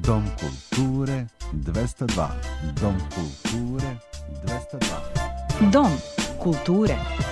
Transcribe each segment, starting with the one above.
Dom kulture 202. Dom kulture 202. Dom kulture.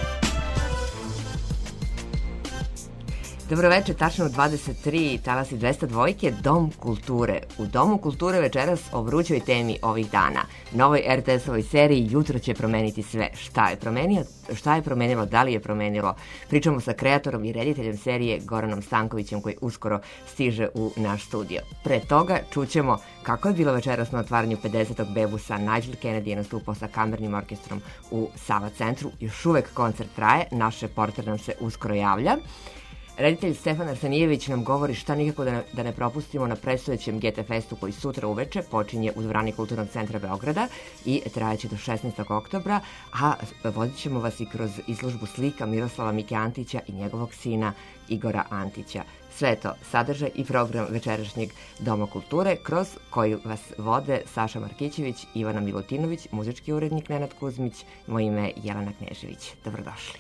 Dobroveče, tačno u 23, talasi 202, Dom kulture. U Domu kulture večeras o vrućoj temi ovih dana. Novoj RTS-ovoj seriji Jutro će promeniti sve. Šta je promenilo, da li je promenilo? Pričamo sa kreatorom i rediteljem serije Goranom Stankovićem koji uskoro stiže u naš studio. Pre toga čućemo kako je bilo večeras na otvaranju 50. Bebusa. Nigel Kennedy je nastupao sa kamernim orkestrom u Sava centru. Još uvek koncert traje, naš reporter nam se uskoro javlja. Reditelj Stefan Arsenijević nam govori šta nikako da ne propustimo na predstojećem GT Festu koji sutra uveče počinje u dvorani Kulturnog centra Beograda i trajaće do 16. oktobra, a vodit ćemo vas i kroz izložbu slika Miroslava Mike Antića i njegovog sina Igora Antića. Sve je to sadržaj i program večerašnjeg Doma kulture kroz koji vas vode Saša Markićević, Ivana Milutinović, muzički urednik Nenad Kuzmić, moje ime je Jelena Knežević. Dobrodošli.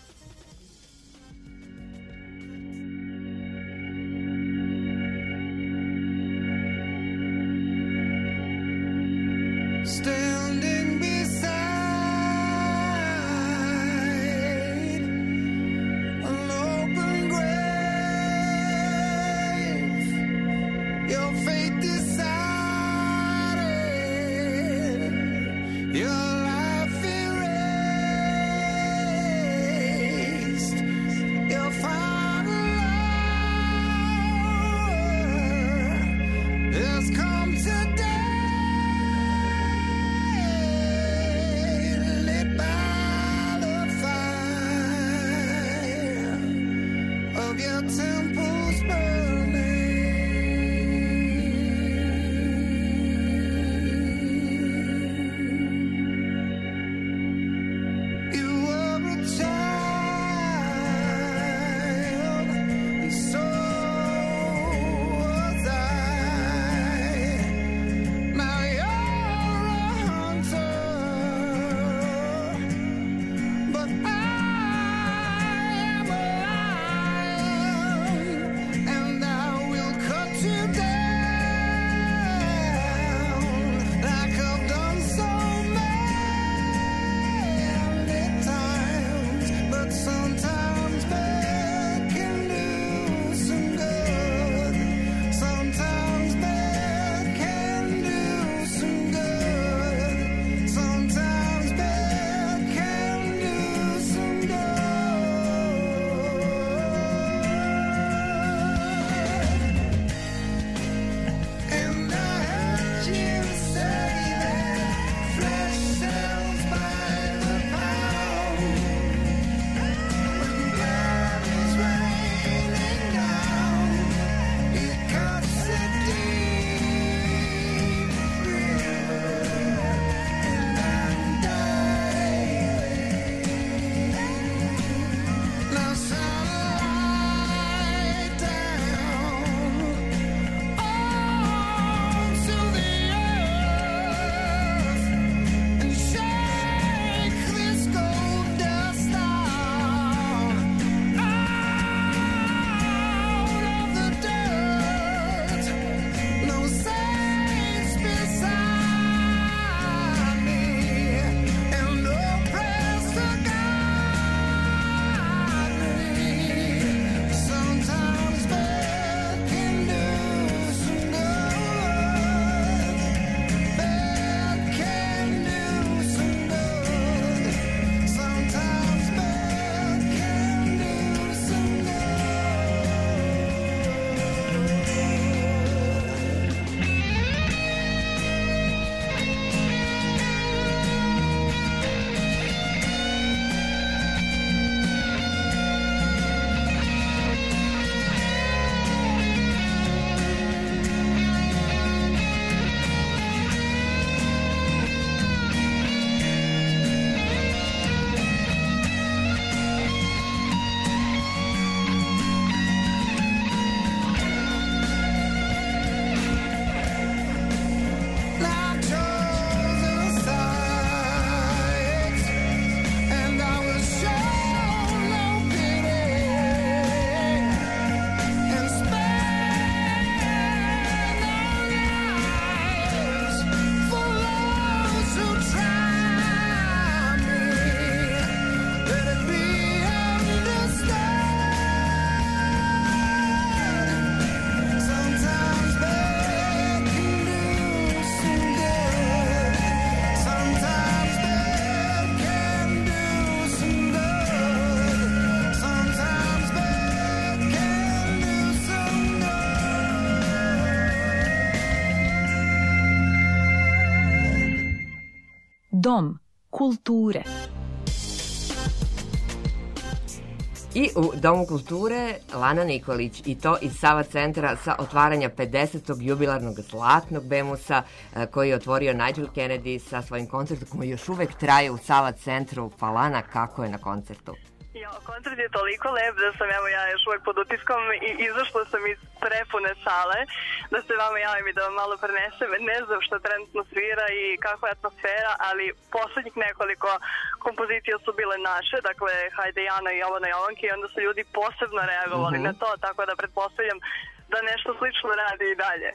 Standing beside an open grave, your fate decided, your life erased. Dom kulture. I u Domu kulture Lana Nikolić, i to iz Sava centra sa otvaranja 50. jubilarnog zlatnog Bemusa koji je otvorio Nigel Kennedy sa svojim koncertom koji još uvek traje u Sava centru. Pa Lana, kako je na koncertu? Koncert je toliko lep da sam ja još uvek pod utiskom i izašla sam iz prepune sale da se vama javim i da vam malo prenesem. Ne znam što trenutno svira i kakva je atmosfera, ali poslednjih nekoliko kompozicija su bile naše, dakle Hajde Jana i Jovana Jovanke, i onda su ljudi posebno reagovali na to, tako da pretpostavljam da nešto slično radi i dalje.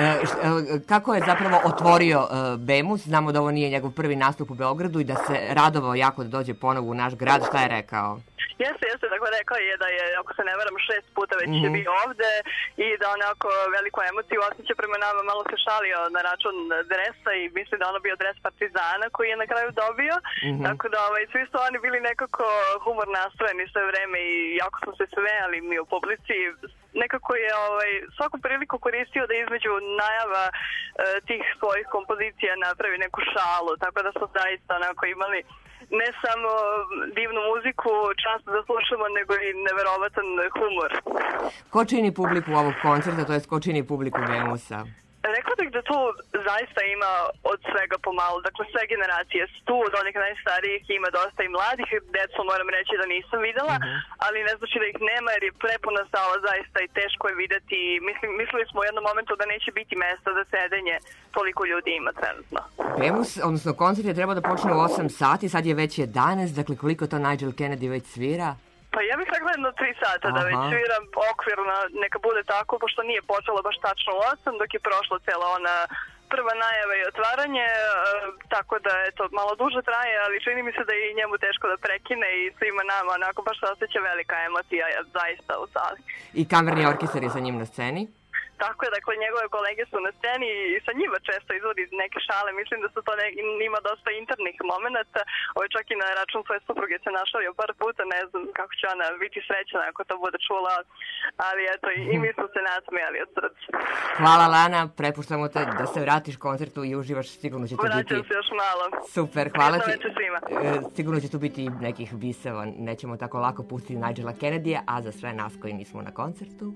Kako je zapravo otvorio Bemus? Znamo da ovo nije njegov prvi nastup u Beogradu i da se radovao jako da dođe ponovo u naš grad. Šta je rekao? Jeste, dakle rekao je da je, ako se ne varam, 6 puta već je bio ovde i da onako veliku emociju osjeća prema nama, malo se šalio na račun dresa i misli da ono bio dres Partizana koji je na kraju dobio, tako da svi su oni bili nekako humor nastrojeni sve vreme i jako smo se smejali mi u publici. Nekako je svaku priliku koristio da između najava tih svojih kompozicija napravi neku šalu, tako da smo zaista onako imali ne samo divnu muziku, čast da slušamo, nego i neverovatan humor. Ko čini publiku ovog koncerta, to je ko čini publiku Bemusa? Rekla bih da tu zaista ima od svega pomalo, dakle sve generacije su tu, od onih najstarijih ima dosta i mladih, decu moram reći da nisam videla, ali ne znači da ih nema jer je prepuna sala zaista i teško je videti. Mislili smo u jednom momentu da neće biti mesta za sedenje, toliko ljudi ima trenutno. Bemus, odnosno koncert je trebao da počne u 8 sati, sad je već 11, dakle koliko to Nigel Kennedy već svira? Pa ja bih rekla jedno 3 sata da već sviram okvirno, neka bude tako, pošto nije počelo baš tačno u 8, dok je prošla cela ona prva najava i otvaranje, tako da eto, malo duže traje, ali čini mi se da je i njemu teško da prekine i svima nama onako baš se osjeća velika emocija zaista u sali. I kamerni orkestar je sa njim na sceni? Tako je, dakle, njegove kolege su na sceni i sa njima često izvodi neke šale. Mislim da su to ima dosta internih momenta. Čak i na račun svoje supruge se našalio par puta, ne znam kako će ona biti srećna ako to bude čula. Ali eto, i mi smo se nasmijali od srca. Hvala Lana, prepuštamo te da se vratiš koncertu i uživaš, sigurno će tu biti... Vraćam se još malo. Super, hvala ti. Sigurno će tu biti nekih biseva, nećemo tako lako pustiti Nigela Kennedy-a, a za sve nas koji nismo na koncertu...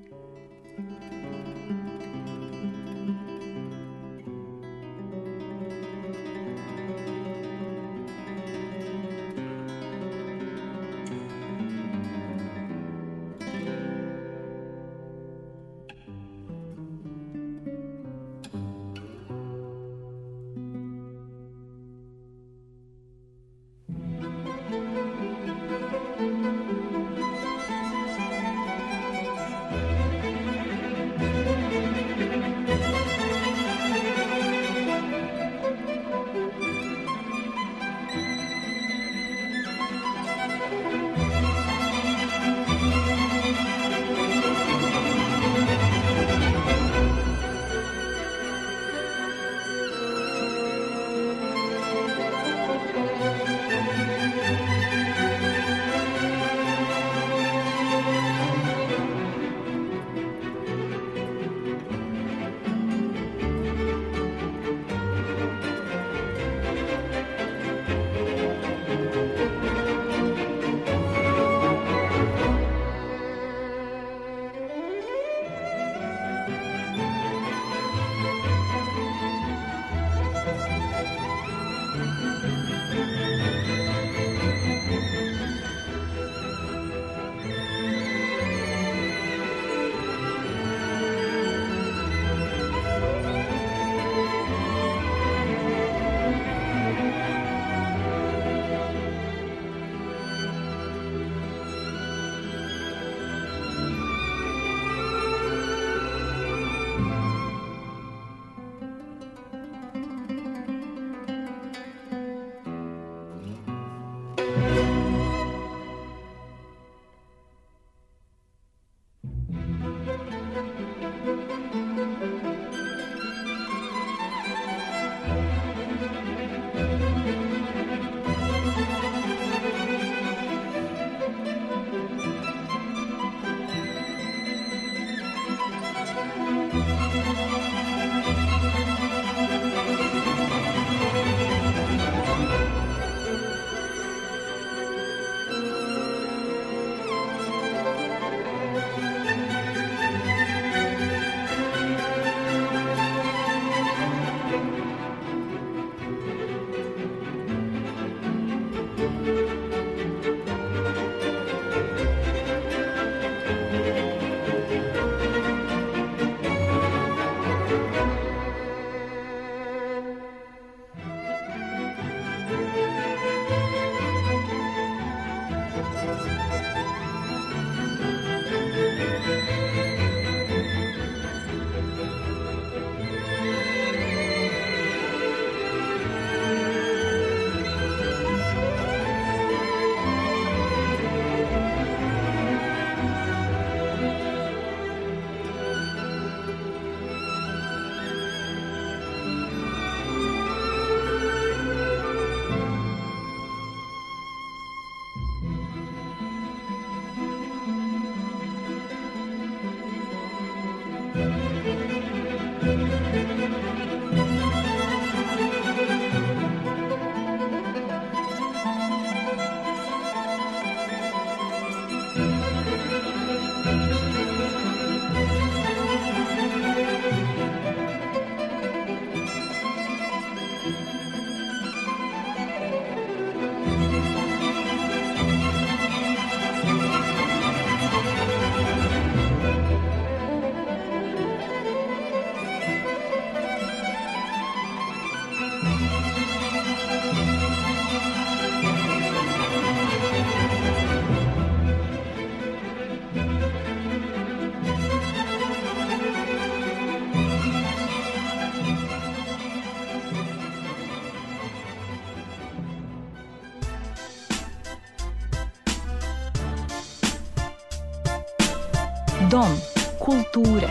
Dom kulture.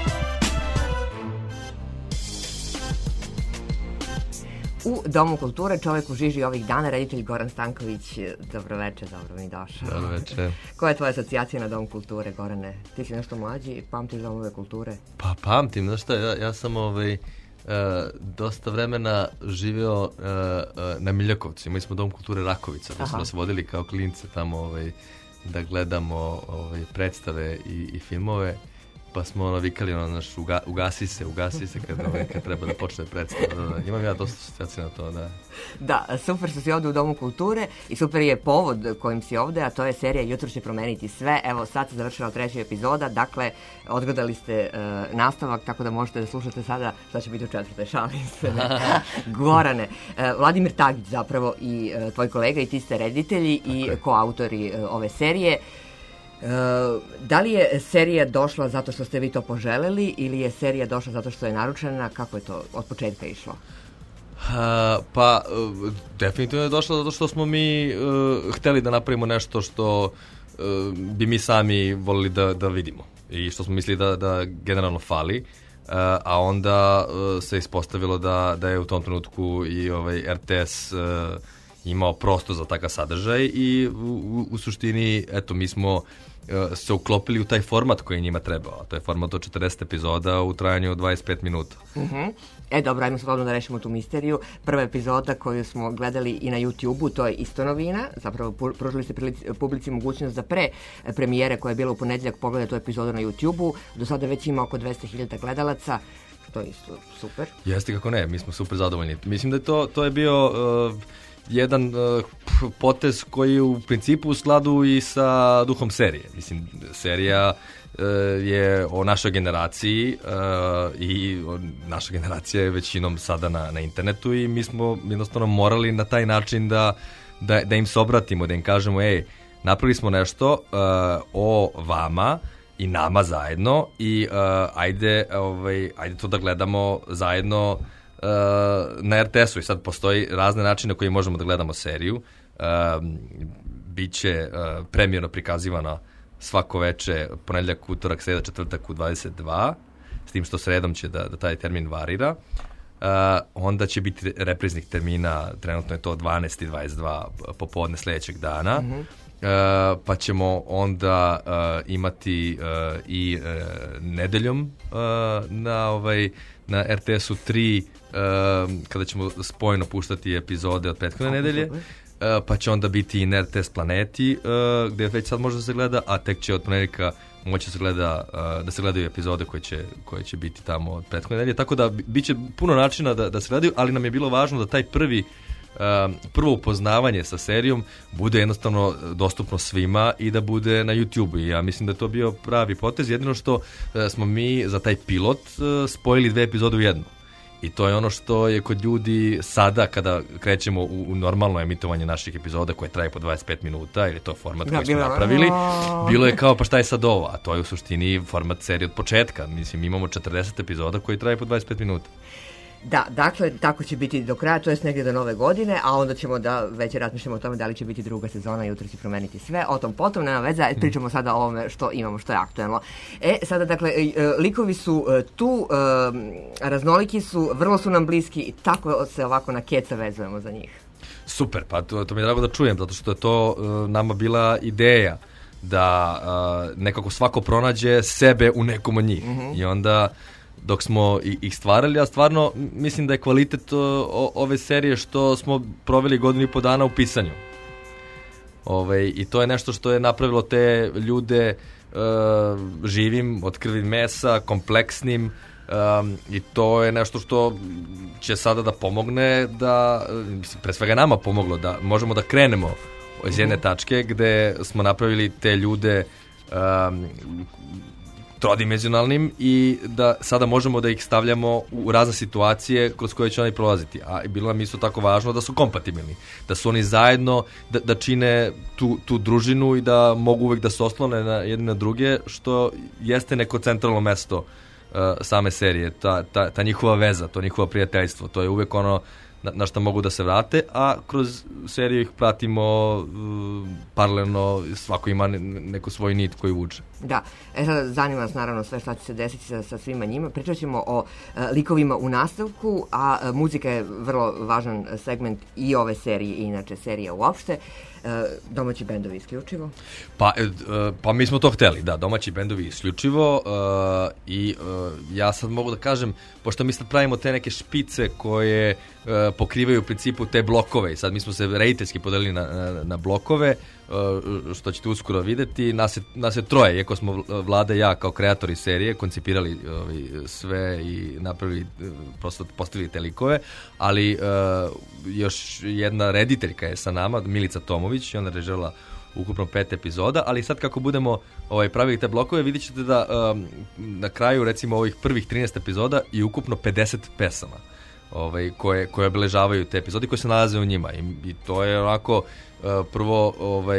U Domu kulture čovek u žiži ovih dana, reditelj Goran Stanković. Dobroveče, dobro mi došao. Dobroveče. Koja je tvoja asocijacija na Dom kulture, Gorane? Ti si nešto mlađi, pamtiš domove kulture? Pa pamtim, znaš šta, ja sam dosta vremena živeo na Miljakovcu. Imali smo Dom kulture Rakovica, da smo nas vodili kao klince tamo da gledamo predstave i filmove. Pa smo vikali ugasi se kad treba da počne predstava. Imam ja dosta asocijacija na to, da. Da, super što si ovde u Domu kulture i super je povod kojim si ovde, a to je serija Jutro će promeniti sve. Evo, sad se završila 3. epizoda, dakle, odgledali ste nastavak, tako da možete da slušate sada šta će biti u 4. šalim se. Gorane, Vladimir Tagić zapravo i tvoj kolega i ti ste reditelji i koautori ove serije. Da li je serija došla zato što ste vi to poželeli ili je serija došla zato što je naručena? Kako je to od početka išlo? Pa, definitivno je došla zato što smo mi hteli da napravimo nešto što bi mi sami volili da vidimo i što smo mislili da generalno fali, a onda se ispostavilo da je u tom trenutku i RTS imao prostor za takav sadržaj i u suštini, eto, mi smo se uklopili u taj format koji je njima trebao, a to je format od 40 epizoda u trajanju od 25 minuta. Dobro, ajmo slobodno da rešimo tu misteriju. Prva epizoda koju smo gledali i na YouTube-u, to je isto novina, zapravo pružili ste publici mogućnost da pre premijere koja je bila u ponedeljak pogleda tu epizodu na YouTube-u, do sada već ima oko 200.000 gledalaca, što je isto super. Jeste, kako ne, mi smo super zadovoljni. Mislim da to je bio jedan potez koji je u principu u skladu i sa duhom serije. Mislim, serija je o našoj generaciji i naša generacija je većinom sada na internetu i mi smo jednostavno morali na taj način da im se obratimo, da im kažemo, napravili smo nešto o vama i nama zajedno i ajde to da gledamo zajedno na RTS-u. I sad postoji razne načine koji možemo da gledamo seriju. Biće premijerno prikazivana svako veče, ponedeljak, utorak, sreda, četvrtak u 22, s tim što sredom će da taj termin varira. Onda će biti repriznih termina, trenutno je to 12 i 22 popodne sledećeg dana. Pa ćemo onda imati i nedeljom na RTS-u 3 kada ćemo spojeno puštati epizode od prethodne nedelje. Pa će onda biti i na RTS Planeti gde već sad može da se gleda, a tek će od ponedeljka moći da se gledaju epizode koje će biti tamo od prethodne nedelje. Tako da biće puno načina da se gledaju, ali nam je bilo važno da taj prvo upoznavanje sa serijom bude jednostavno dostupno svima i da bude na YouTube-u. I ja mislim da je to bio pravi potez, jedino što smo mi za taj pilot spojili 2 epizode u jednu. I to je ono što je kod ljudi sada kada krećemo u normalno emitovanje naših epizoda koje traje po 25 minuta, ili to je format koji smo napravili, bilo je kao pa šta je sad ovo, a to je u suštini format serije od početka. Mislim, imamo 40 epizoda koji traje po 25 minuta. Da, dakle, tako će biti do kraja, to je negdje do nove godine, a onda ćemo da već razmišljamo o tome da li će biti druga sezona, Jutro će promeniti sve, o tom potom, nema veze, pričamo sada o ovome što imamo, što je aktuelno. Sada, dakle, likovi su tu, raznoliki su, vrlo su nam bliski i tako se ovako na keca vezujemo za njih. Super, pa to mi je drago da čujem, zato što je to nama bila ideja da nekako svako pronađe sebe u nekom od njih. I onda dok smo ih stvarali, a stvarno mislim da je kvalitet ove serije što smo proveli 1.5 godina u pisanju. I to je nešto što je napravilo te ljude živim, od krvi mesa, kompleksnim, i to je nešto što će sada da pomogne da, pre svega nama pomoglo, da možemo da krenemo iz jedne tačke gde smo napravili te ljude trodimenzionalnim i da sada možemo da ih stavljamo u razne situacije kroz koje će oni prolaziti. A bilo nam isto tako važno da su kompatibilni, da su oni zajedno, da čine tu družinu i da mogu uvek da se oslone na jedne na druge, što jeste neko centralno mesto same serije, ta njihova veza, to njihovo prijateljstvo, to je uvek ono na šta mogu da se vrate, a kroz seriju ih pratimo paralelno, svako ima neku svoju nit koju vuče. Da, sad zanima nas naravno sve šta će se desiti sa svima njima. Pričat ćemo o likovima u nastavku, a muzika je vrlo važan segment i ove serije i inače serija uopšte. Domaći bendovi isključivo? Pa mi smo to hteli, da, domaći bendovi isključivo, i ja sad mogu da kažem, pošto mi sad pravimo te neke špice koje pokrivaju u principu te blokove, i sad mi smo se rediteljski podelili na blokove, što ćete uskoro videti. Nas je troje, iako smo Vlada i ja kao kreatori serije koncipirali sve i napravili, prosto postavili te likove, ali još jedna rediteljka je sa nama, Milica Tomović, i ona režirala ukupno 5 epizoda, ali sad kako budemo pravili te blokove, vidjet ćete da na kraju, recimo, ovih prvih 13 epizoda i ukupno 50 pesama koje obeležavaju te epizode, koje se nalaze u njima, i to je onako prvo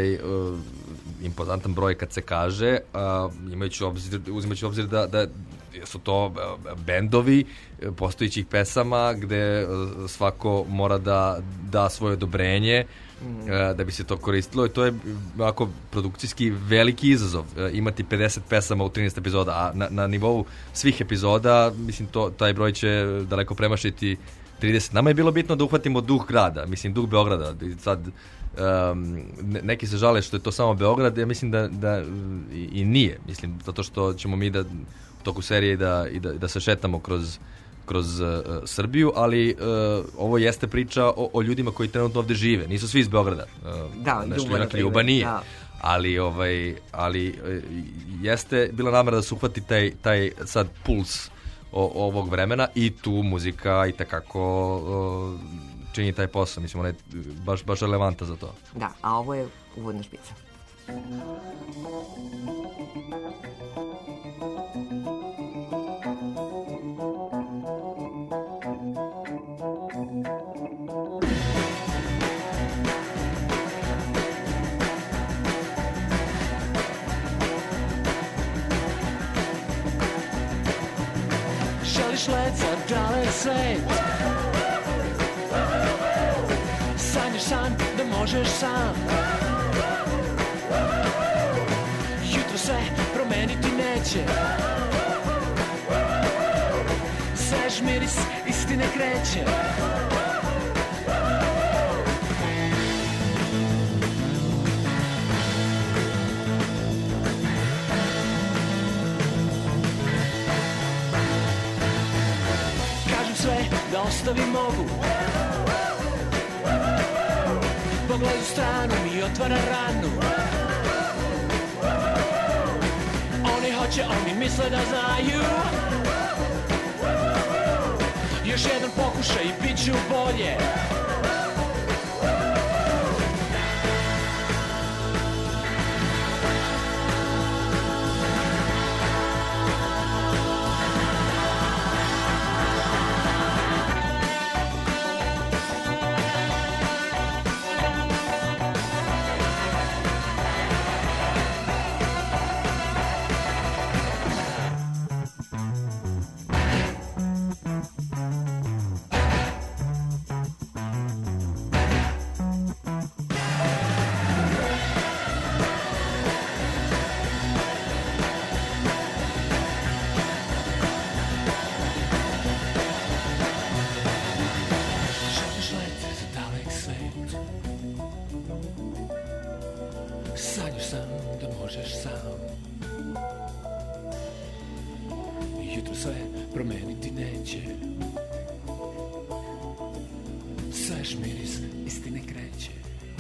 impozantan broj kad se kaže, uzimajući obzir da su to bendovi postojićih pesama gde svako mora da svoje odobrenje da bi se to koristilo, i to je ovako produkcijski veliki izazov, imati 50 pesama u 13 epizoda, a na nivou svih epizoda, mislim, taj broj će daleko premašiti 30. Nama je bilo bitno da uhvatimo duh grada, mislim, duh Beograda. Sad neki se žale što je to samo Beograd, ja mislim da i nije, mislim, zato što ćemo mi da u toku serije da se šetamo kroz Srbiju, ali ovo jeste priča o ljudima koji trenutno ovde žive. Nisu svi iz Beograda. Da, Ljuba nije. Da. Ali jeste bila namera da se uhvati taj sad puls ovog vremena, i tu muzika i takako čini taj posao. Mislim, ona je baš relevanta za to. Da, a ovo je uvodna špica. Želiš let za dalek svet, sanjaš san da možeš sam, jutro se promeniti neće, svež miris istine kreće. Sve da ostavim mogu, pogled u stranu mi otvara ranu. Oni hoće, oni misle da znaju, još jedan pokušaj i bit ću bolje. promeniti neće. Svež miris istine kreće.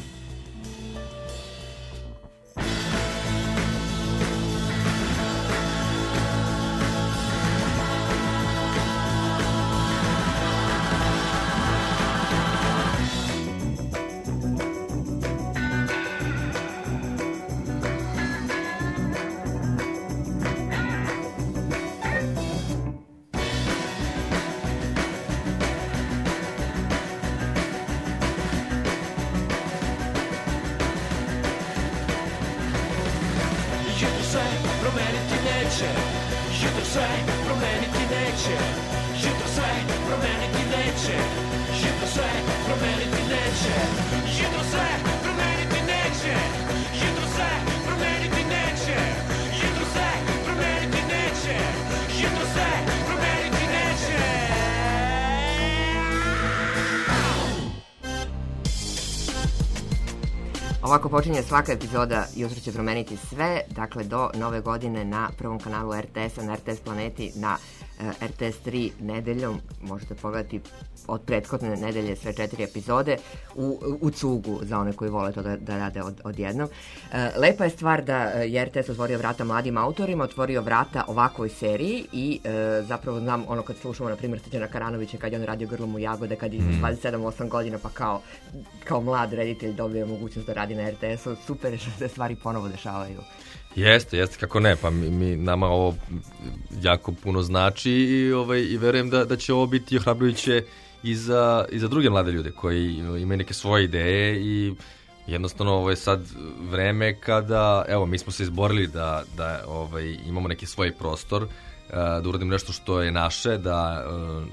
Ovako počinje svaka epizoda Jutro će promeniti sve, dakle do nove godine na prvom kanalu RTS-a, na RTS Planeti, na RTS 3 nedeljom. Možete pogledati od prethodne nedelje sve 4 epizode u cugu za one koji vole to da rade odjednom. Lepa je stvar da je RTS otvorio vrata mladim autorima, otvorio vrata ovakvoj seriji i zapravo znam ono kad slušamo na primjer Srđana Karanovića kad je on radio Grlom u jagode, kad je 27-8 godina pa kao mlad reditelj dobio mogućnost da radi na RTS-u, super je što se stvari ponovo dešavaju. Jeste, kako ne, pa nama ovo jako puno znači i verujem da će ovo biti ohrabrujuće i za druge mlade ljude koji imaju neke svoje ideje i jednostavno ovo je sad vreme kada, evo, mi smo se izborili da imamo neki svoj prostor, da uradimo nešto što je naše, da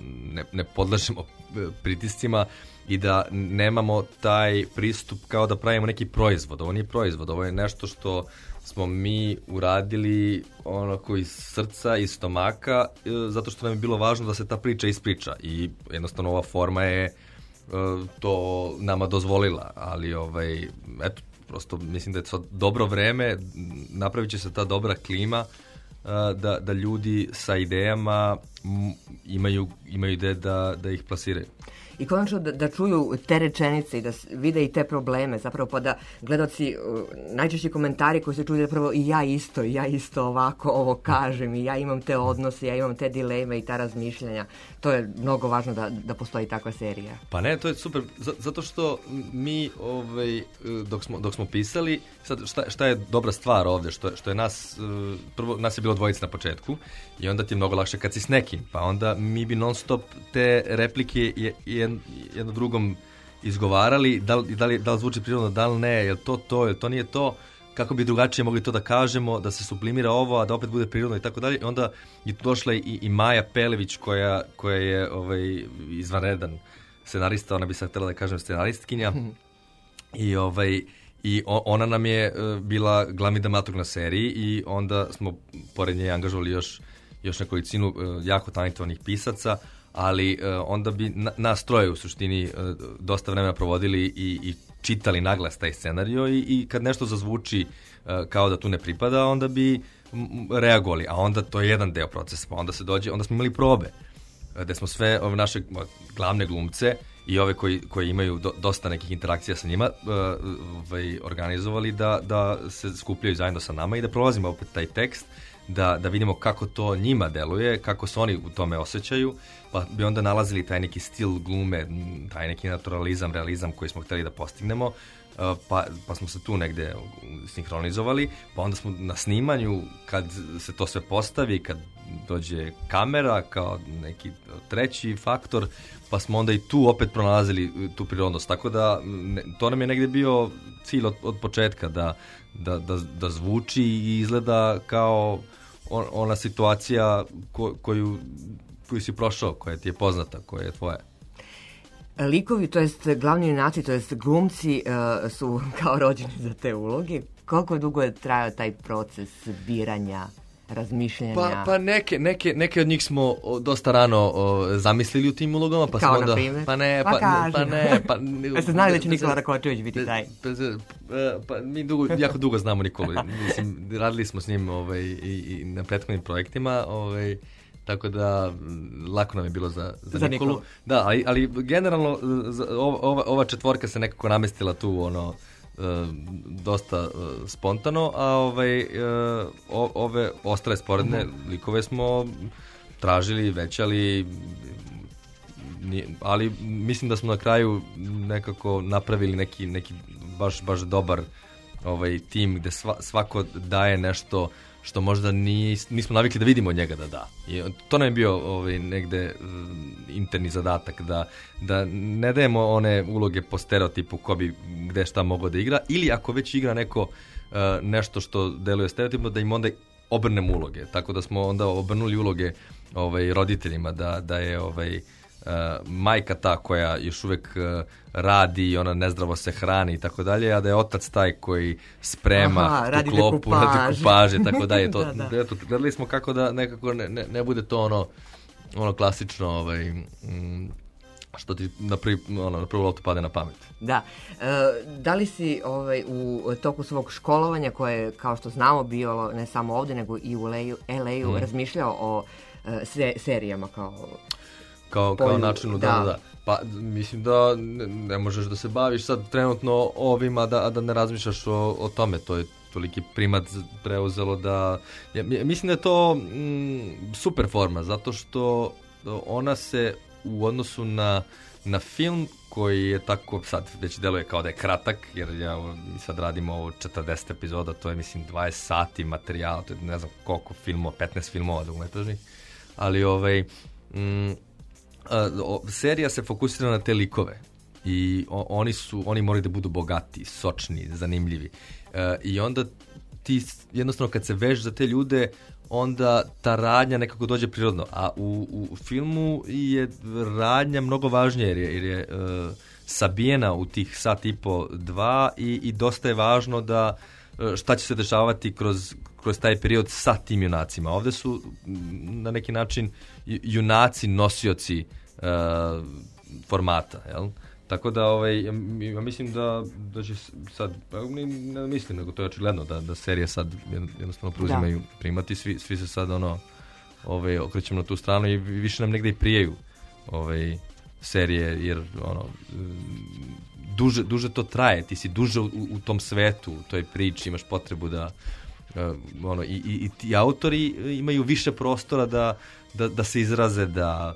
ne podlažemo pritiscima i da nemamo taj pristup kao da pravimo neki proizvod. Ovo nije proizvod, ovo je nešto što smo mi uradili onako iz srca, iz stomaka, zato što nam je bilo važno da se ta priča ispriča i jednostavno ova forma je to nama dozvolila, ali eto, prosto mislim da je to dobro vreme, napravit će se ta dobra klima da ljudi sa idejama imaju ideje da ih plasiraju. I konačno da čuju te rečenice i da vide i te probleme, zapravo pa da gledaoci, najčešći komentari koji se čuju zapravo i ja isto ovako ovo kažem i ja imam te odnose, ja imam te dileme i ta razmišljanja. To je mnogo važno da postoji takva serija. Pa ne, to je super, zato što mi dok smo pisali, sad šta je dobra stvar ovde, što je prvo nas je bilo dvojica na početku i onda ti je mnogo lakše kad si s nekim, pa onda mi bi non stop te replike jedno drugom izgovarali, da li zvuči prirodno, da li ne, je li to nije to, kako bi drugačije mogli to da kažemo, da se sublimira ovo, a da opet bude prirodno i tako dalje. Onda je došla i Maja Pelević koja je izvanredan scenarista, ona bi sad htjela da kažem scenaristkinja i ona nam je bila glavni dramaturg na seriji i onda smo pored nje angažovali još nekolicinu jako talentovanih pisaca, ali onda bi nas troje u suštini dosta vremena provodili i čitali naglas taj scenario i kad nešto zazvuči kao da tu ne pripada, onda bi reagovali, a onda to je jedan deo procesa, pa onda smo imali probe, gde smo sve ove naše glavne glumce i ove koji imaju dosta nekih interakcija sa njima organizovali da se skupljaju zajedno sa nama i da prolazimo opet taj tekst, da vidimo kako to njima deluje, kako se oni u tome osjećaju, pa bi onda nalazili taj neki stil glume, taj neki naturalizam, realizam koji smo hteli da postignemo, pa smo se tu negde sinhronizovali, pa onda smo na snimanju, kad se to sve postavi, kad dođe kamera kao neki treći faktor, pa smo onda i tu opet pronalazili tu prirodnost, tako da to nam je negde bio cilj od početka, da zvuči i izgleda kao ona situacija koju si prošao, koja ti je poznata, koja je tvoja. Likovi, to jest glavni junaci, to jest glumci su kao rođeni za te uloge. Koliko dugo je trajao taj proces biranja, razmišljanja? Pa neke od njih smo dosta rano zamislili u tim ulogama, pa kao smo onda... na primjer? Pa Jeste znali da će Nikola Rakočević biti taj? Pa mi jako dugo znamo Nikolu. Mislim, radili smo s njim i na prethodnim projektima, tako da lako nam je bilo za Za Nikolu. Nikolu. Da, ali generalno ova četvorka se nekako namestila tu dosta spontano, a ove ostale sporedne likove smo tražili, većali, ali mislim da smo na kraju nekako napravili neki baš dobar tim gde svako daje nešto što možda nismo navikli da vidimo od njega da da. I to nam je bio negde interni zadatak, da ne dajemo one uloge po stereotipu ko bi gde šta mogao da igra, ili ako već igra neko nešto što deluje stereotipno, da im onda obrnemo uloge. Tako da smo onda obrnuli uloge roditeljima, da je majka ta koja još uvek radi i ona nezdravo se hrani i tako dalje, a da je otac taj koji sprema tu klopu, radi kupaže, tako dalje. Eto, gledali smo kako da nekako ne bude to ono klasično što ti na prvu loptu pade na pamet. Da. Da li si u toku svog školovanja, koje je, kao što znamo, bilo ne samo ovde, nego i u LA-u, razmišljao o serijama kao načinu, da. Pa mislim da ne možeš da se baviš sad trenutno ovima, a da ne razmišljaš o tome. To je toliki primat preuzelo da... Mislim da je to super forma, zato što ona se u odnosu na film koji je tako, sad već deluje kao da je kratak, jer mi sad radimo ovo 40 epizoda, to je mislim 20 sati materijala, to je ne znam koliko filmova, 15 filmova dugometražnih, ali serija se fokusira na te likove i oni moraju da budu bogati, sočni, zanimljivi. I onda ti jednostavno kad se vežeš za te ljude, onda ta radnja nekako dođe prirodno. A u filmu je radnja mnogo važnija jer je sabijena u tih sat i po, 2 i dosta je važno da šta će se dešavati kroz taj period sa tim junacima. Ovde su na neki način junaci nosioci formata, jel? Tako da ja mislim da će sad, ne mislim, nego to je očigledno da serije sad jednostavno preuzimaju primati, svi se sad okrećemo na tu stranu i više nam negde i prijaju serije, jer duže to traje, ti si duže u tom svetu, u toj priči, imaš potrebu da i ti autori imaju više prostora da se izraze, da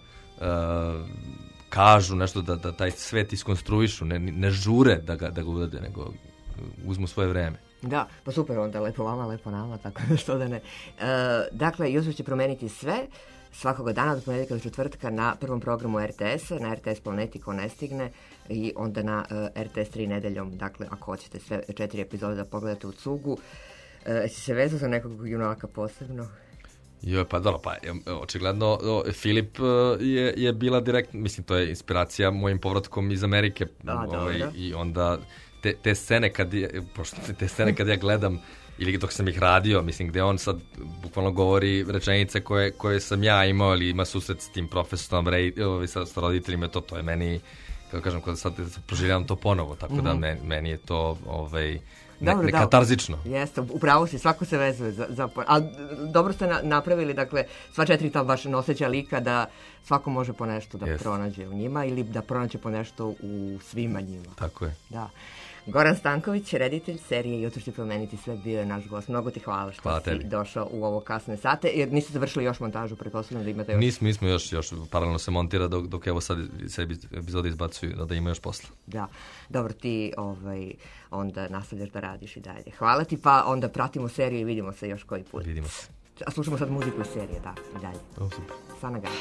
kažu nešto, da taj svet iskonstruišu, ne žure da ga urade, nego uzmu svoje vreme. Da, pa super, onda lepo vama, lepo nama, tako da što da ne. Dakle, Jutro će promeniti sve, svakoga dana od ponedjeljka do četvrtka na prvom programu RTS-a, na RTS Planeti ko ne stigne, i onda na RTS 3 nedeljom, dakle, ako hoćete sve 4 epizode da pogledate u cugu. Si se vezao za nekog junaka posebno? Pa dobro, očigledno Filip je bila direktno, mislim, to je inspiracija mojim povratkom iz Amerike. I onda te scene kad ja gledam, ili dok sam ih radio, mislim, gde on sad bukvalno govori rečenice koje sam ja imao, ili ima susret s tim profesorom, sa roditeljima, to je meni, kako kažem, kada sad proživljavam to ponovo, tako da meni je to katarzično. Jeste, upravo si, svako se vezuje ali dobro ste napravili, dakle, sva 4 ta vaša noseća lika, da svako može po nešto da pronađe u njima ili da pronađe po nešto u svima njima. Tako je. Da. Goran Stanković, reditelj serije Jutro će promeniti sve, bio je naš gost. Mnogo ti hvala što si došao u ovo kasne sate, jer niste završili još montažu, pretpostavljam da imate još... Nismo još paralelno se montira dok evo sad se epizode izbacuju, da ima još posla. Da, dobro, ti onda nastavljaš da radiš i dalje. Hvala ti, pa onda pratimo seriju i vidimo se još koji put. Vidimo se. A slušamo sad muziku iz serije, da, i dalje. Super. Sana Gajec.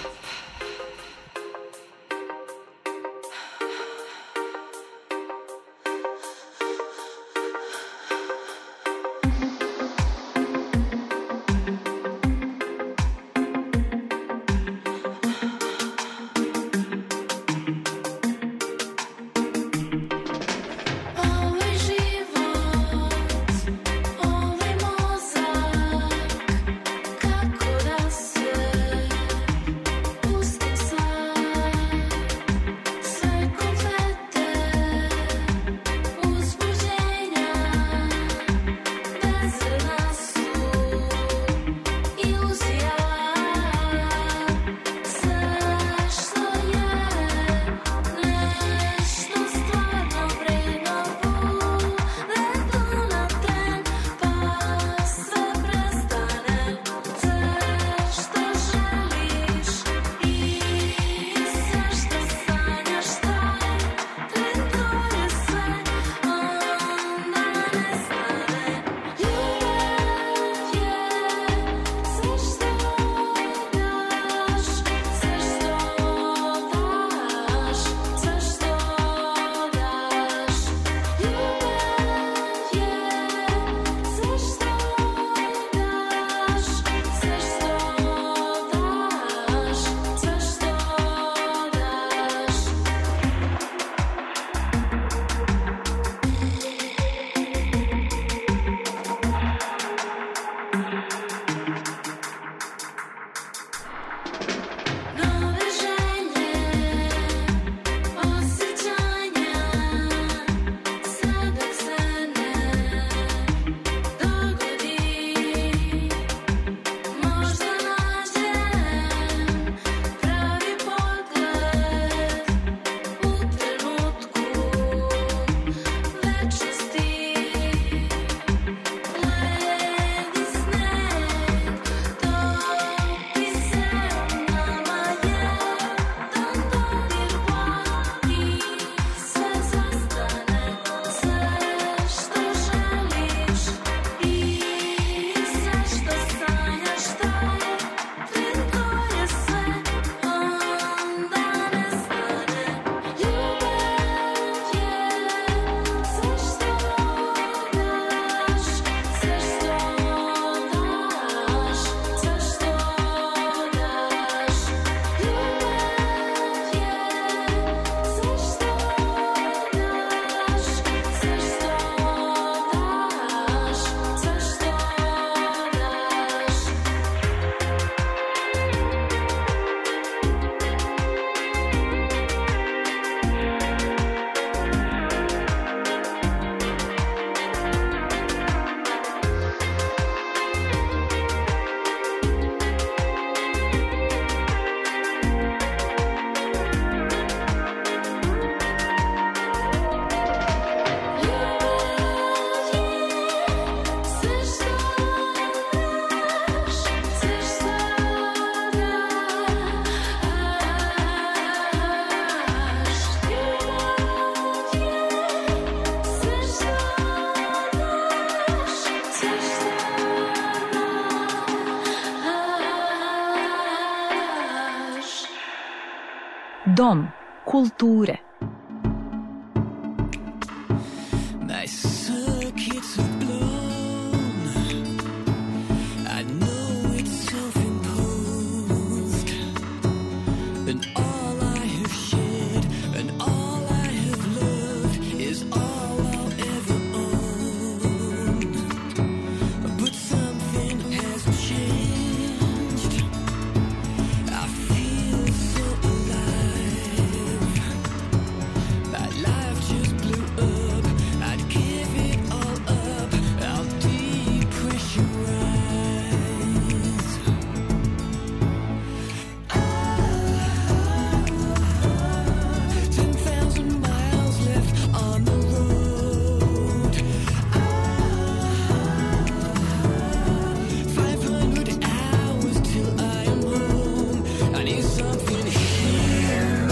Kako da se Dom kulture. My circuits are blown. I know it's self-imposed. And all I have shared and all I have loved is all I'll ever own. But something has changed. I feel so alive. My life just blew up. I'd give it all up. I'll depressurize. 10,000 miles left on the road. 500 hours till I am home. I need something human.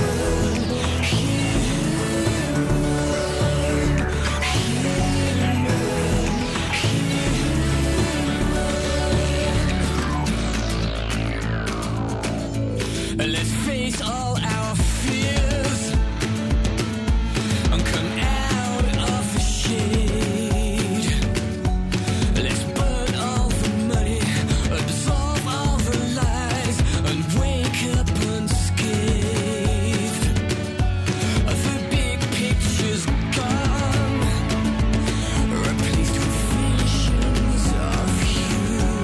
Let's face all our fears and come out of the shade. Let's burn all the money, dissolve all the lies, and wake up unscathed. The big picture's gone, replaced with visions of you.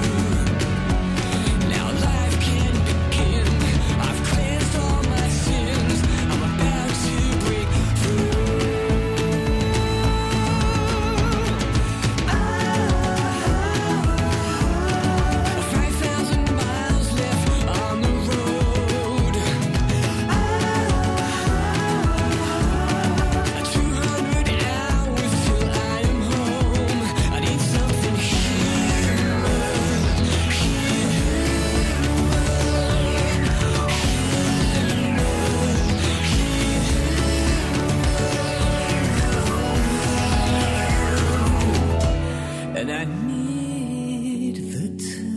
Now life can begin. I've cleansed all my sins. I'm about to break through. 5,000 miles left on the road. 200 hours till I am home. I need something and I need the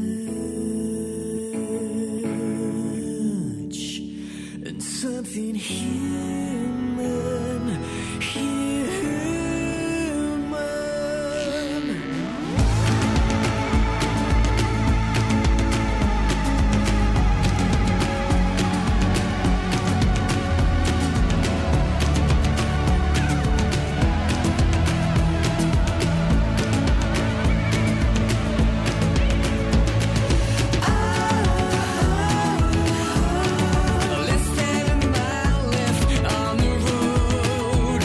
touch and something human, human. Less than a mile left on the road.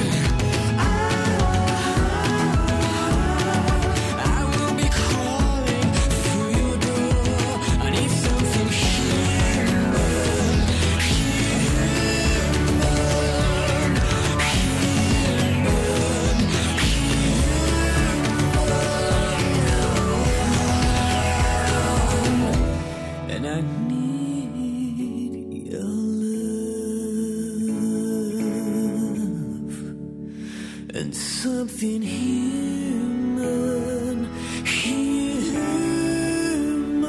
I will be crawling through your door. I need something and I need your love and something human, human.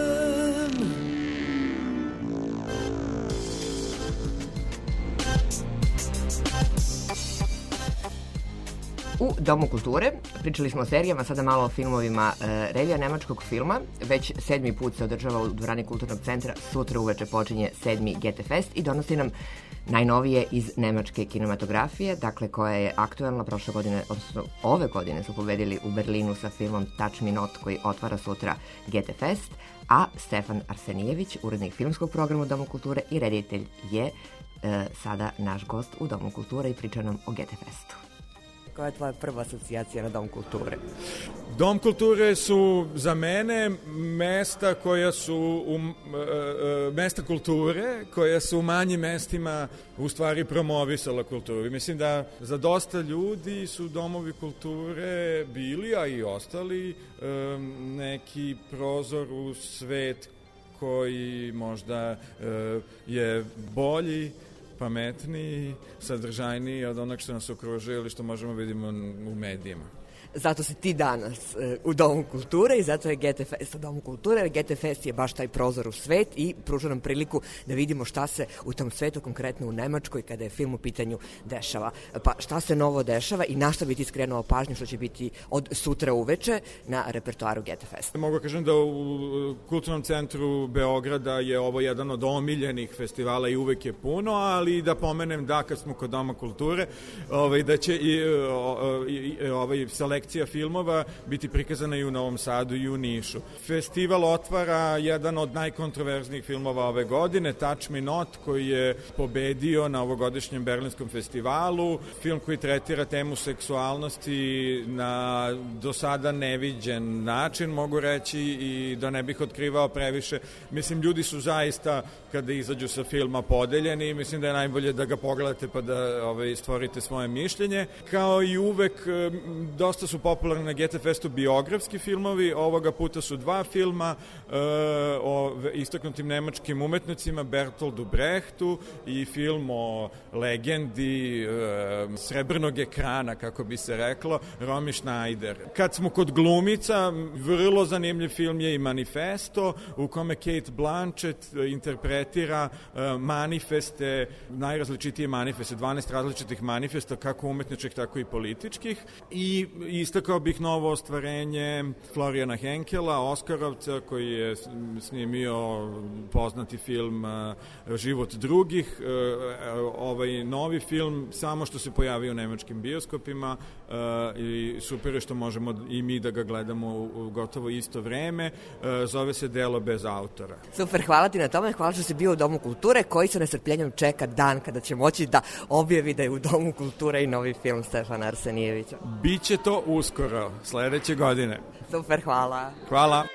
U Domu kulture pričali smo o serijama, sada malo o filmovima. Revija nemačkog filma već 7. put se održava u dvorani Kulturnog centra. Sutra uveče počinje 7. Goethe Fest i donosi nam najnovije iz nemačke kinematografije, dakle koja je aktuelna prošle godine, odnosno ove godine su pobedili u Berlinu sa filmom Touch Me Not koji otvara sutra Goethe Fest, a Stefan Arsenijević, urednik filmskog programa u Domu kulture i reditelj je sada naš gost u Domu kulture i priča nam o Goethe Festu. Koja je tvoja prva asocijacija na Dom kulture? Dom kulture su za mene mesta koja su mesta kulture koja su u manjim mestima u stvari promovisala kulturu. Mislim da za dosta ljudi su domovi kulture bili, a i ostali, neki prozor u svet koji možda je bolji, pametniji, sadržajniji od onog što nas okružuje ili što možemo vidimo u medijima. zato si ti danas u Domu kulture i zato je GT Fest u Domu kulture, jer GT Fest je baš taj prozor u svet i pruža nam priliku da vidimo šta se u tom svetu, konkretno u Nemačkoj, kada je film u pitanju, dešava. Pa šta se novo dešava i na šta bi ti skrenuo pažnju što će biti od sutra uveče na repertoaru GT Fest? Mogu kažem da u Kulturnom centru Beograda je ovo jedan od omiljenih festivala i uvek je puno, ali da pomenem da kad smo kod Doma kulture, da će i selekcija filmova biti prikazana i u Novom Sadu i u Nišu. Festival otvara jedan od najkontroverznijih filmova ove godine, Touch Me Not, koji je pobedio na ovogodišnjem Berlinskom festivalu. Film koji tretira temu seksualnosti na do sada neviđen način, mogu reći, i da ne bih otkrivao previše. Mislim, ljudi su zaista, kada izađu sa filma, podeljeni. Mislim da je najbolje da ga pogledate pa da stvorite svoje mišljenje. Kao i uvek, dosta su popularni na GT Festu biografski filmovi. Ovoga puta su dva filma o istaknutim nemačkim umetnicima, Bertoldu Brechtu, i film o legendi srebrnog ekrana, kako bi se reklo, Romy Schneider. Kad smo kod glumica, vrlo zanimljiv film je i Manifesto, u kome Kate Blanchett interpretira manifeste, najrazličitije manifeste, 12 različitih manifesta, kako umetničkih, tako i političkih. I istakao bih novo ostvarenje Florijana Henkela, Oskarovca, koji je snimio poznati film Život drugih. Ovaj novi film samo što se pojavio u nemačkim bioskopima i super je što možemo i mi da ga gledamo u gotovo isto vreme. Zove se Delo bez autora. Super, hvala ti na tome, hvala što si bio u Domu kulture, koji sa nestrpljenjem čeka dan kada će moći da objavi da je u Domu kulture i novi film Stefana Arsenijevića. Biće to uskoro, sledeće godine. Super, hvala. Hvala.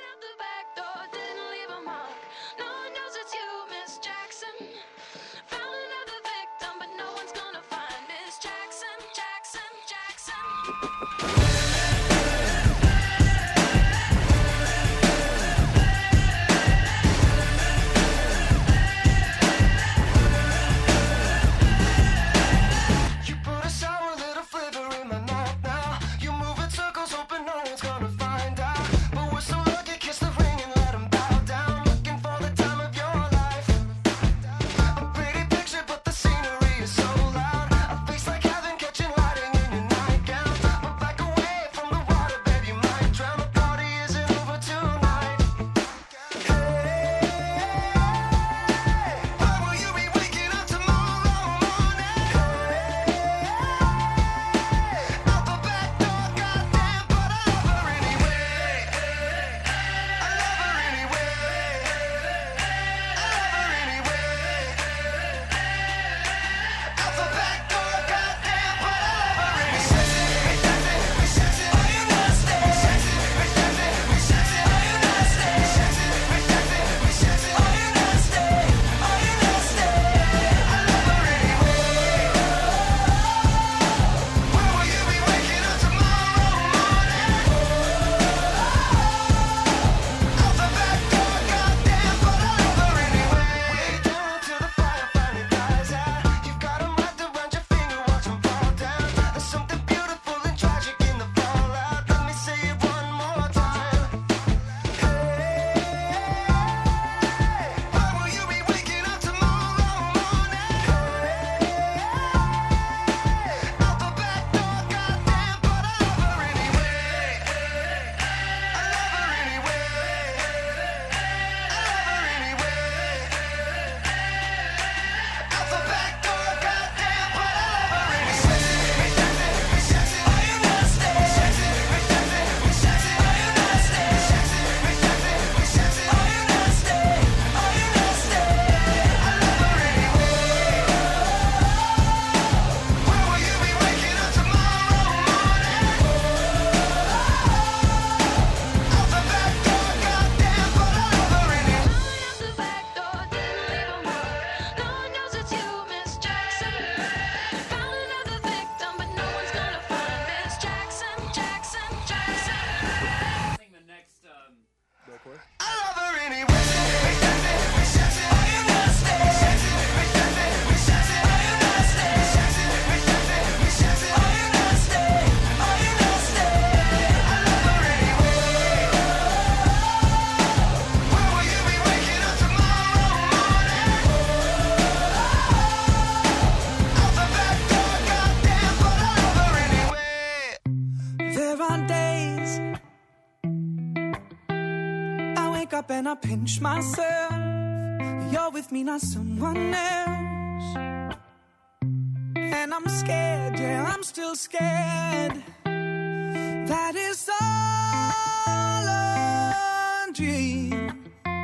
and I pinch myself. You're with me, not someone else. And I'm scared, yeah, I'm still scared. That is all a dream.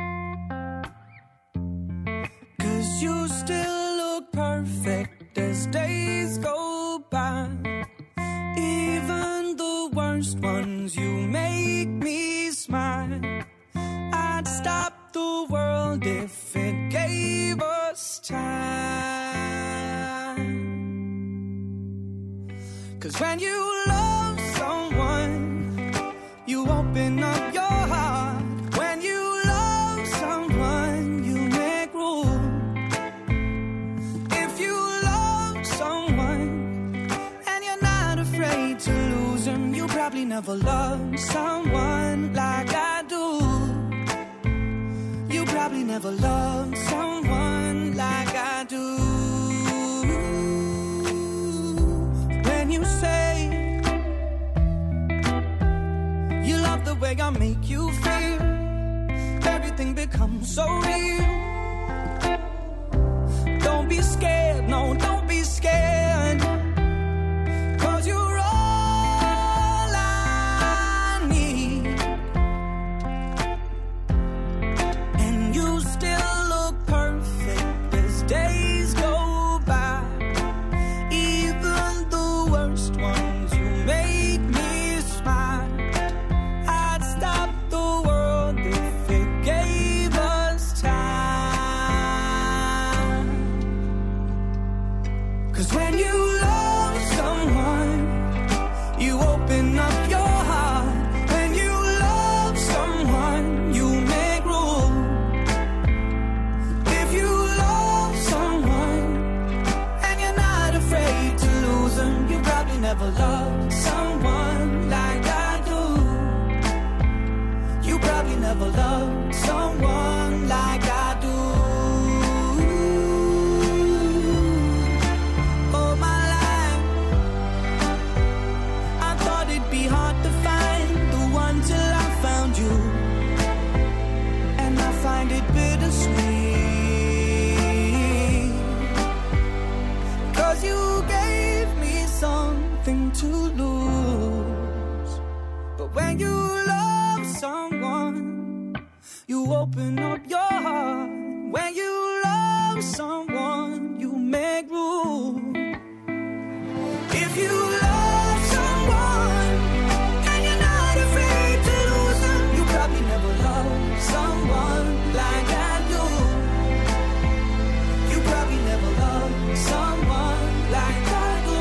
'Cause you still look perfect as days go by. Even the worst ones, you make me smile. I'd stop the world if it gave us time. 'Cause when you love someone, you open up your heart. When you love someone, you make room. If you love someone and you're not afraid to lose them, you probably never loved someone like I do. You probably never loved someone like I do. When you say you love the way I make you feel, everything becomes so real. Don't be scared, no, don't be scared. 'Cause you're all I need. And you still look perfect as days go by. Even the worst ones, you make me smile. I'd stop the world if it gave us time. 'Cause when you love someone, you open up your heart. When you love someone, you make room. If you love someone and you're not afraid to lose them, you probably never loved someone like I do. You probably never loved someone like I do. All my life, I thought it'd be hard to find the one till I found you. And I find it bittersweet. 'Cause you gave me something to lose. But when you love someone, you open up your heart. When you love someone, you make room. If you love someone and you're not afraid to lose them, you probably never loved someone like I do. You probably never loved someone like I do.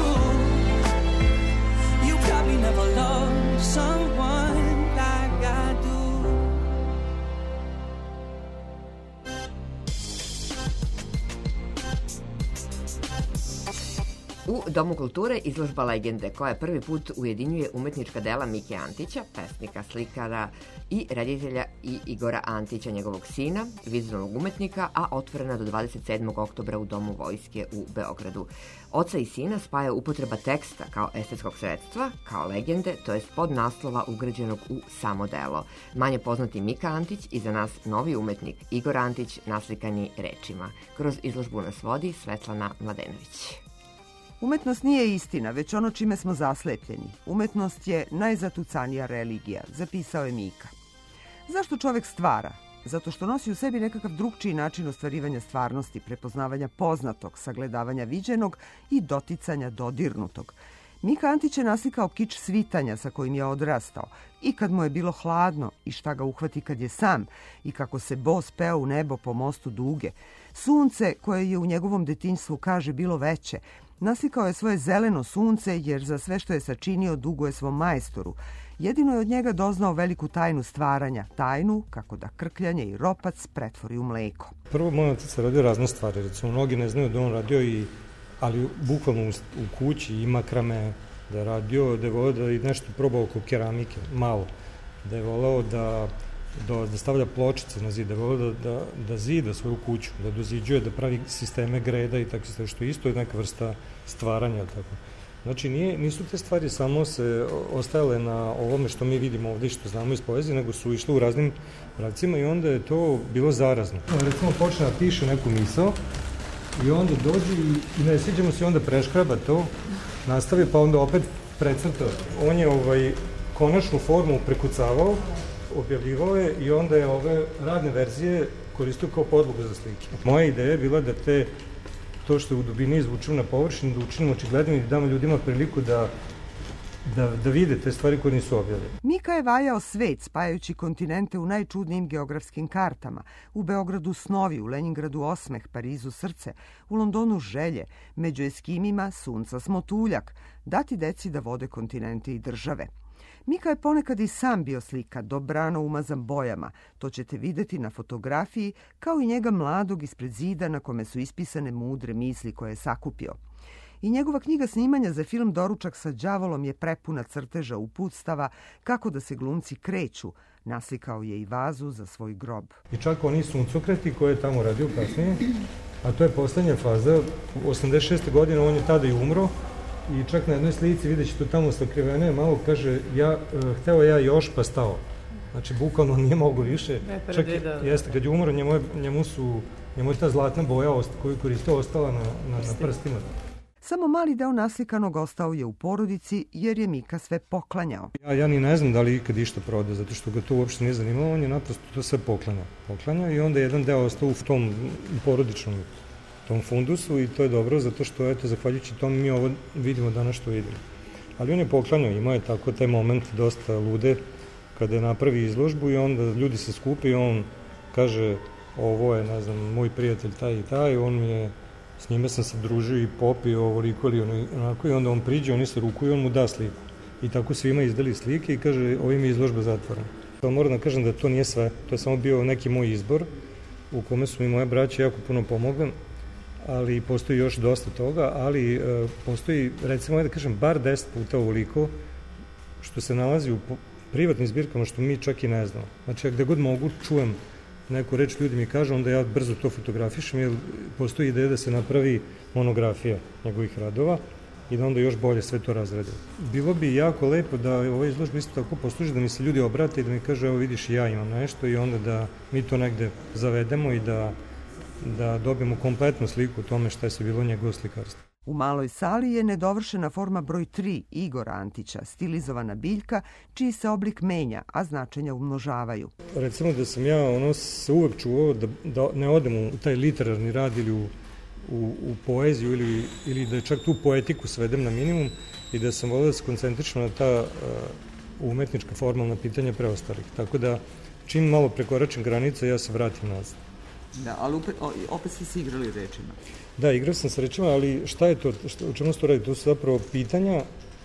You probably never loved someone like I do. U Domu kulture izložba legende koja prvi put ujedinjuje umetnička dela Mike Antića, pesnika, slikara i reditelja, i Igora Antića, njegovog sina, vizualnog umetnika, a otvorena do 27. oktobra u Domu vojske u Beogradu. Oca i sina spaja upotreba teksta kao estetskog sredstva, kao legende, to jest pod naslova ugrađenog u samo delo. Manje poznati Mika Antić i za nas novi umetnik Igor Antić naslikani rečima. Kroz izložbu nas vodi Svetlana Mladenović. Umetnost nije istina, već ono čime smo zaslepljeni. Umetnost je najzatucanija religija, zapisao je Mika. Zašto čovek stvara? Zato što nosi u sebi nekakav drugčiji način ostvarivanja stvarnosti, prepoznavanja poznatog, sagledavanja viđenog i doticanja dodirnutog. Mika Antić je naslikao kič svitanja sa kojim je odrastao i kad mu je bilo hladno i šta ga uhvati kad je sam i kako se bos peo u nebo po mostu Duge. Sunce koje je u njegovom detinjstvu, kaže, bilo veće. Naslikao je svoje zeleno sunce jer za sve što je sačinio duguje svom majstoru. Jedino je od njega doznao veliku tajnu stvaranja, tajnu kako da krkljanje i ropac pretvori u mleko. Prvo, moj otac radio razne stvari, recimo mnogi ne znaju da on radio ali bukvalno u kući i makrame, da je radio, da je voleo da i nešto probao oko keramike, malo, da je voleo da stavlja pločice na zid, da je voleo da zida svoju kuću, da doziđuje, da pravi sisteme greda i tako što isto je neka vrsta stvaranja, tako. Znači, nisu te stvari samo se ostajale na ovome što mi vidimo ovdje, što znamo iz poezije, nego su išle u raznim pravcima i onda je to bilo zarazno. Recimo, počne da piše neku misao i onda dođe i ne sviđamo se, onda preškraba to, nastavi, pa onda opet precrta. On je konačnu formu prekucavao, objavljivao je i onda je ove radne verzije koristio kao podlogu za slike. Moja ideja je bila da to što je u dubini izvučemo na površinu, da učinimo očiglednim i da damo ljudima priliku da vide te stvari koje nisu objavljene. Mika je vajao svet spajajući kontinente u najčudnijim geografskim kartama. U Beogradu snovi, u Leningradu osmeh, Parizu srce, u Londonu želje, među Eskimima sunca smotuljak, dati deci da vode kontinente i države. Mika je ponekad i sam bio slika, dobrano umazan bojama. To ćete vidjeti na fotografiji, kao i njega mladog ispred zida na kome su ispisane mudre misli koje je sakupio. I njegova knjiga snimanja za film Doručak sa đavolom je prepuna crteža uputstava kako da se glumci kreću. Naslikao je i vazu za svoj grob. I čak oni suncokreti koje je tamo radio kasnije, a to je poslednja faza. 86. godine on je tada i umro. I čak na jednoj slici vidjet ćete tamo sakrivene, malo kaže, hteo ja još pa stao. Znači, bukvalno nije mogo više. Čak jeste, kad je umro, njemu je ta zlatna boja koju koristio ostala na prstima. Samo mali deo naslikanog ostao je u porodici jer je Mika sve poklanjao. Ja ni ne znam da li ikad išta proda, zato što ga to uopšte nije zanimalo, on je naprosto to sve poklanjao i onda jedan deo ostao u tom porodičnom tom fundusu i to je dobro zato što, eto, zahvaljujući tom mi ovo vidimo danas što vidimo. Ali on je poklanjao, imao je tako taj moment dosta lude kada je napravi izložbu i onda ljudi se skupe i on kaže ovo je, ne znam, moj prijatelj taj i taj, on mi je, s njime sam se družio i popio ovoliko ili onako i onda on priđe, oni se rukuju i on mu da sliku. I tako svima izdali slike i kaže ovim je izložba zatvorena. Moram da kažem da to nije sve, to je samo bio neki moj izbor u kome su mi moje braće jako puno pomogli, ali postoji još dosta toga, ali postoji, recimo, da kažem, bar 10 puta ovoliko što se nalazi u privatnim zbirkama što mi čak i ne znamo. Znači, gde god mogu čujem neku reč, ljudi mi kažu, onda ja brzo to fotografišem, jer postoji ideja da se napravi monografija njegovih radova i da onda još bolje sve to razredimo. Bilo bi jako lepo da ova izložba isto tako posluži, da mi se ljudi obrate i da mi kaže, evo vidiš, ja imam nešto i onda da mi to negde zavedemo i da dobijemo kompletnu sliku o tome šta je se bilo njegovo slikarstvo. U maloj sali je nedovršena forma broj 3 Igora Antića, stilizovana biljka čiji se oblik menja, a značenja umnožavaju. Recimo da sam ja se uvek čuvao da ne odem u taj literarni rad ili u poeziju ili da čak tu poetiku svedem na minimum i da sam volio da se koncentrišem na ta umetnička formalna pitanja preostalih. Tako da čim malo prekoračim granice, ja se vratim nazad. Da, ali opet ste se igrali rečima. Da, igrao sam sa rečima, ali šta je to, o čemu se to radi? To su zapravo pitanja,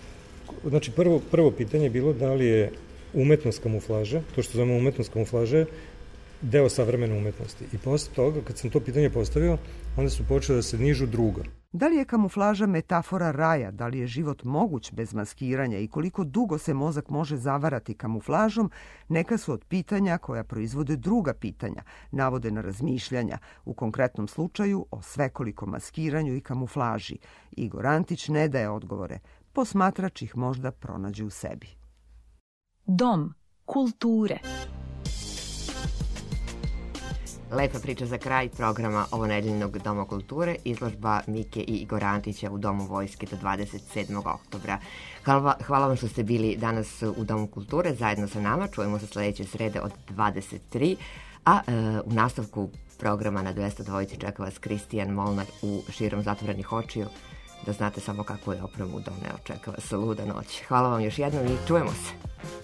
znači prvo pitanje je bilo da li je umetnost kamuflaže, to što zovemo umetnost kamuflaže, deo savremene umetnosti. I posle toga, kad sam to pitanje postavio, onda su počeli da se nižu druga. Da li je kamuflaža metafora raja, da li je život moguć bez maskiranja i koliko dugo se mozak može zavarati kamuflažom, neka su od pitanja koja proizvode druga pitanja, navode na razmišljanja, u konkretnom slučaju o svekolikom maskiranju i kamuflaži. Igor Antić ne daje odgovore, posmatrač ih možda pronađe u sebi. Dom kulture. Lepa priča za kraj programa ovonedeljnog Doma kulture, izložba Mike i Igora Antića u Domu vojske do 27. oktobra. Hvala vam što ste bili danas u Domu kulture zajedno sa nama. Čujemo se sledeće srede od 23, a u nastavku programa na 202 čeka vas Kristijan Molnar u Širom zatvorenih očiju. Da znate samo kako je opremu doneo, čeka vas luda noć. Hvala vam još jednom i čujemo se.